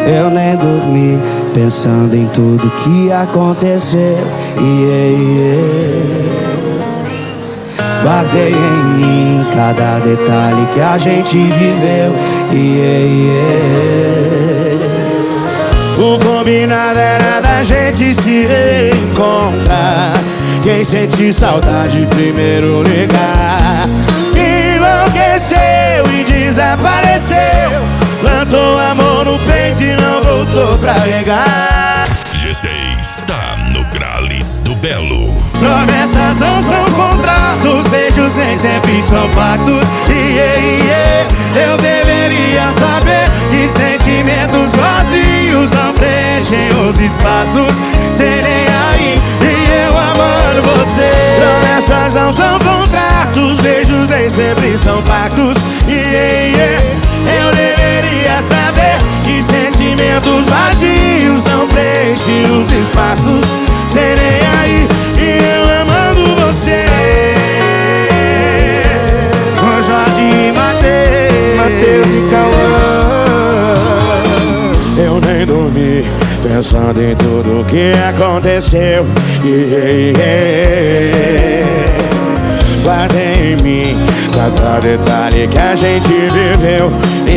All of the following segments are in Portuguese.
Eu nem dormi, pensando em tudo que aconteceu. Guardei em mim cada detalhe que a gente viveu. O combinado era da gente se reencontrar. Quem sente saudade primeiro ligar. Enlouqueceu e desapareceu. Plantou amor no peito e não voltou pra regar. G6 está no Grale do Belo. Promessas não são contratos, beijos nem sempre são pactos. Eu deveria saber que sentimentos vazios não preenchem os espaços. Cê nem aí e eu amando você. Promessas não são contratos, beijos nem sempre são pactos. Eu deveria saber que sentimentos vazios não preenchem os espaços. Cê nem aí e eu amando você. Com Jorge e Matheus e Cauã. Eu nem dormi, pensando em tudo que aconteceu. Guardei em mim cada detalhe que a gente viveu.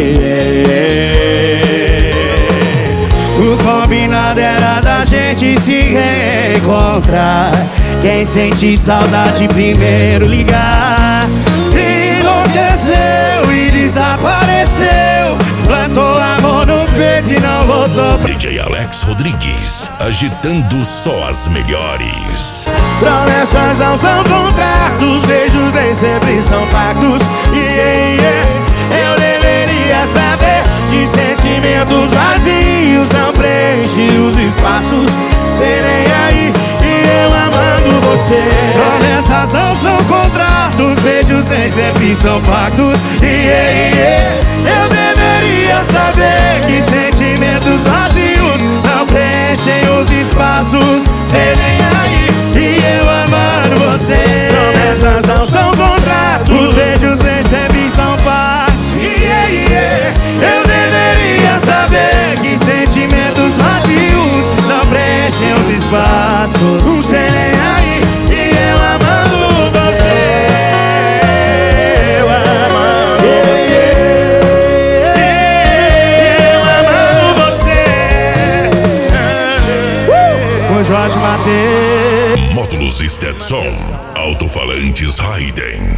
O combinado era da gente se reencontrar. Quem sente saudade primeiro ligar. Enlouqueceu e desapareceu. Plantou amor no peito e não voltou pra... DJ Alex Rodrigues, agitando só as melhores. Promessas não são contratos, beijos nem sempre são pactos. Eu deveria saber que sentimentos vazios não preenchem os espaços. Serei aí e eu amando você. Promessas não são contratos, beijos nem sempre são pactos. Eu deveria saber que sentimentos vazios não preenchem os espaços. Serei aí e eu amando você. Promessas não são contratos, beijos nem sempre são pactos. Eu deveria saber que sentimentos vazios não preenchem os espaços. Serei aí e eu amando você. Eu amando você. Eu amando você. Com Jorge Matheus. Módulos Stetson, alto-falantes Hayden.